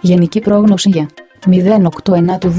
Γενική πρόγνωση για 08/9 του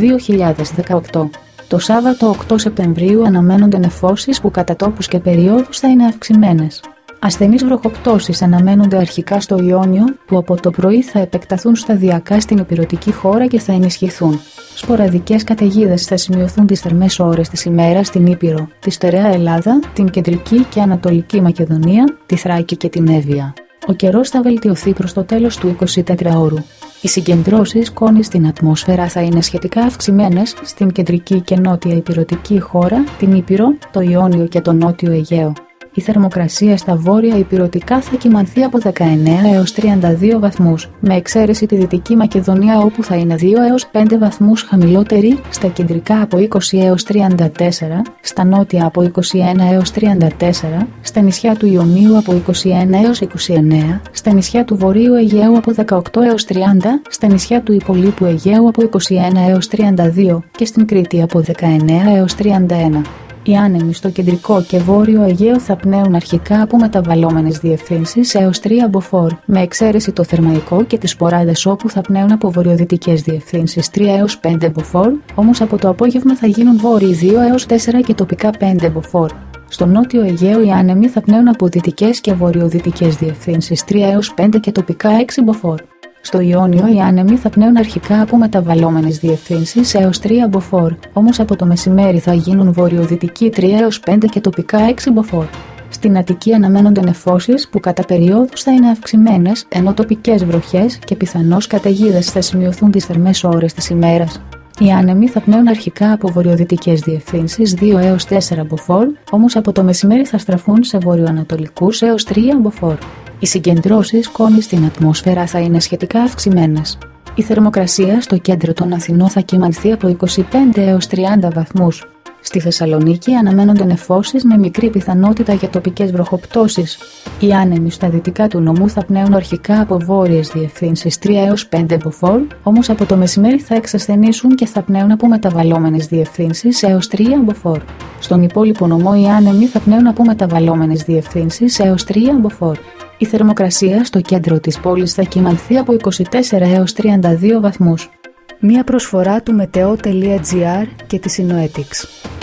2018. Το Σάββατο 8 Σεπτεμβρίου αναμένονται νεφώσεις που κατά τόπους και περιόδους θα είναι αυξημένες. Ασθενείς βροχοπτώσεις αναμένονται αρχικά στο Ιόνιο, που από το πρωί θα επεκταθούν σταδιακά στην ηπειρωτική χώρα και θα ενισχυθούν. Σποραδικές καταιγίδες θα σημειωθούν τις θερμές ώρες της ημέρας στην Ήπειρο, τη στερεά Ελλάδα, την κεντρική και ανατολική Μακεδονία, τη Θράκη και την Εύβοια. Ο καιρός θα βελτιωθεί προς το τέλος του 24ωρου. Οι συγκεντρώσεις σκόνης στην ατμόσφαιρα θα είναι σχετικά αυξημένες στην κεντρική και νότια ηπειρωτική χώρα, την Ήπειρο, το Ιόνιο και το νότιο Αιγαίο. Η θερμοκρασία στα βόρεια ηπειρωτικά θα κυμανθεί από 19 έως 32 βαθμούς, με εξαίρεση τη Δυτική Μακεδονία όπου θα είναι 2 έως 5 βαθμούς χαμηλότερη, στα κεντρικά από 20 έως 34, στα νότια από 21 έως 34, στα νησιά του Ιωνίου από 21 έως 29, στα νησιά του Βορείου Αιγαίου από 18 έως 30, στα νησιά του Υπολείπου Αιγαίου από 21 έως 32 και στην Κρήτη από 19 έως 31. Οι άνεμοι στο κεντρικό και βόρειο Αιγαίο θα πνέουν αρχικά από μεταβαλλόμενες διευθύνσεις έως 3 μποφόρ, με εξαίρεση το Θερμαϊκό και τις Σποράδες όπου θα πνέουν από βορειοδυτικές διευθύνσεις 3 έως 5 μποφόρ, όμως από το απόγευμα θα γίνουν βόρειοι 2 έως 4 και τοπικά 5 μποφόρ. Στο νότιο Αιγαίο οι άνεμοι θα πνέουν από δυτικές και βορειοδυτικές διευθύνσεις 3 έως 5 και τοπικά 6 μποφόρ. Στο Ιόνιο οι άνεμοι θα πνέουν αρχικά από μεταβαλλόμενες διευθύνσεις έως 3 μποφόρ, όμως από το μεσημέρι θα γίνουν βορειοδυτικοί 3 έως 5 και τοπικά 6 μποφόρ. Στην Αττική αναμένονται νεφώσεις που κατά περιόδους θα είναι αυξημένες, ενώ τοπικές βροχές και πιθανώς καταιγίδες θα σημειωθούν τις θερμές ώρες της ημέρας. Οι άνεμοι θα πνέουν αρχικά από βορειοδυτικές διευθύνσεις 2 έως 4 μποφόρ, όμως από το μεσημέρι θα στραφούν σε βορειοανατολικούς έως 3 μποφόρ. Οι συγκεντρώσεις σκόνης στην ατμόσφαιρα θα είναι σχετικά αυξημένες. Η θερμοκρασία στο κέντρο των Αθηνών θα κυμανθεί από 25 έως 30 βαθμούς. Στη Θεσσαλονίκη αναμένονται νεφώσεις με μικρή πιθανότητα για τοπικές βροχοπτώσεις. Οι άνεμοι στα δυτικά του νομού θα πνέουν αρχικά από βόρειες διευθύνσεις 3 έως 5 μποφόρ, όμως από το μεσημέρι θα εξασθενήσουν και θα πνέουν από μεταβαλλόμενες διευθύνσεις έως 3 μποφόρ. Στον υπόλοιπο νομό οι άνεμοι θα πνέουν από μεταβαλλόμενες διευθύνσεις έως 3 μποφόρ. Η θερμοκρασία στο κέντρο της πόλης θα κυμανθεί από 24 έως 32 βαθμούς. Μία προσφορά του Meteo.gr και της Synoetics.